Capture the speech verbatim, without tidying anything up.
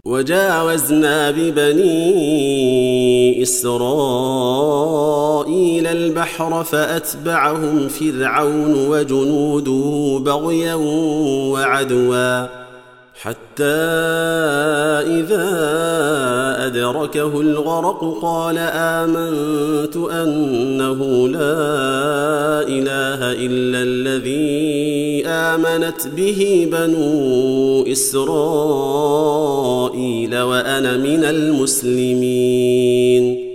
وجاوزنا ببني إسرائيل البحر فأتبعهم فرعون وجنوده بغيا وعدوا حتى إذا أدركه الغرق قال آمنت أنه لا إله إلا الذي آمنت به بنو إسرائيل وأنا من المسلمين